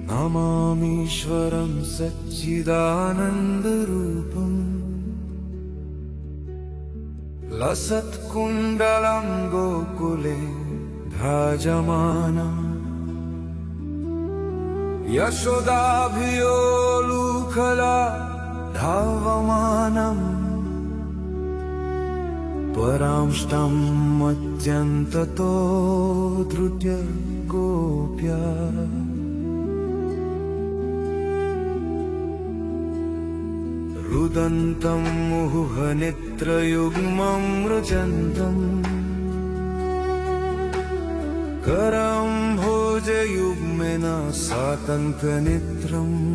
नमामीश्वरं सच्चिदानन्दरूपम् लसत्कुण्डलं गोकुले भजमानम् यशोदाभियोलुखला धावमानम् परांष्टम् अत्यन्ततो धृत्य गोप्या रुदन्तम् मुहुःनेत्रयुग्मं मृजन्तम् करम् भोजयुग्मेन सातङ्कनेत्रम्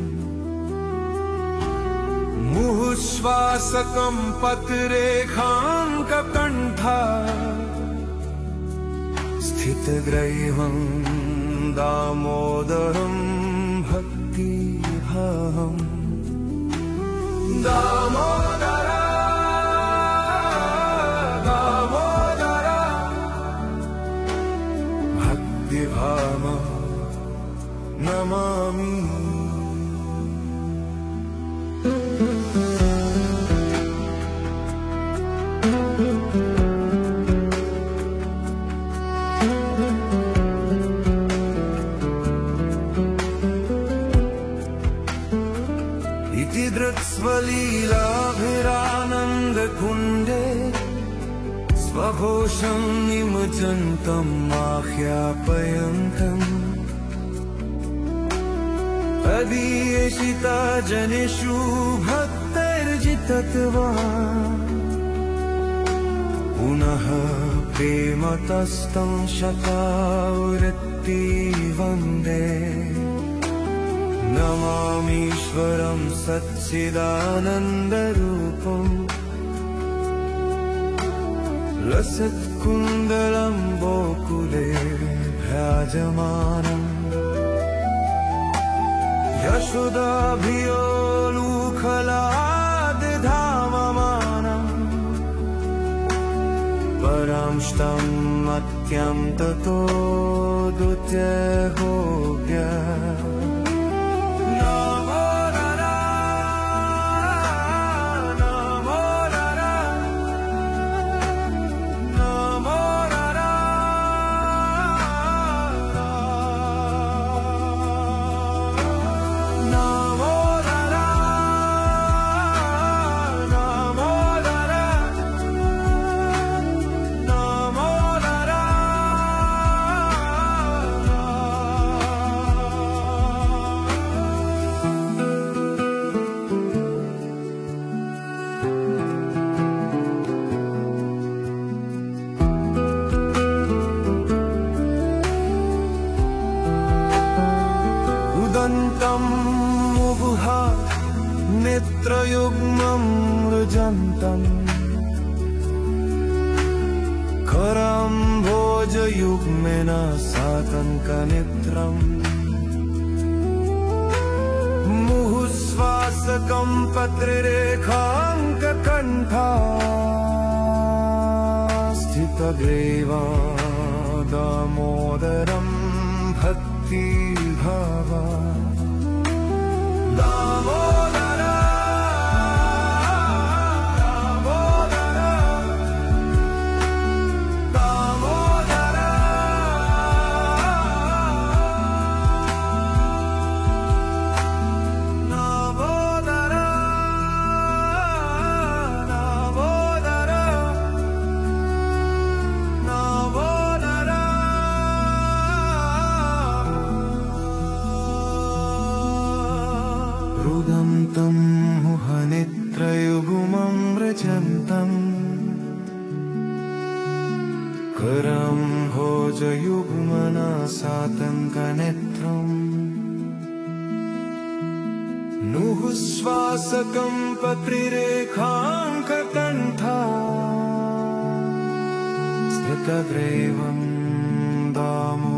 मुहुःश्वासकं पतिरेखाङ्ककण्ठा स्थितग्रैवं दामोदरं भक्तिभावम् दामोदरा दामोदरा भक्तिभावम् नमामि इति धृत्स्वलीलाभिरानन्दकुण्डे स्वघोषं निमज्जन्तं आह्यापयन्तम् तदीयशिता जनेषु भक्तैर्जितत्वा पुनः प्रेमतस्तं शतावृत्ति वन्दे नमामीश्वरं सच्चिदानन्दरूपम् लसत्कुण्डलं गोकुले भ्राजमानम् यशोदाभियोलुखलाद्धावमानम् परांष्टम् अत्यन्ततो दुत्य गोप्या रुदन्तम् मुहुःनेत्रयुग्मं मृजन्तम् करम् भोजयुग्मेन सातङ्कनेत्रम् मुहुःश्वासकं पत्रिरेखाङ्ककण्ठा स्थितग्रीवा दामोदरं भक्तिभावा दामोदरा दामोदरा दामोदरा दामोदरा दामोदरा दामोदरा रुदन्तम् मुहुःनेत्रयुग्मं मृजन्तम् करं भोजयुग्मन सातङ्कनेत्रम् मुहुःश्वासकं पत्रिरेखाङ्ककण्ठा स्थितग्रीवं दामो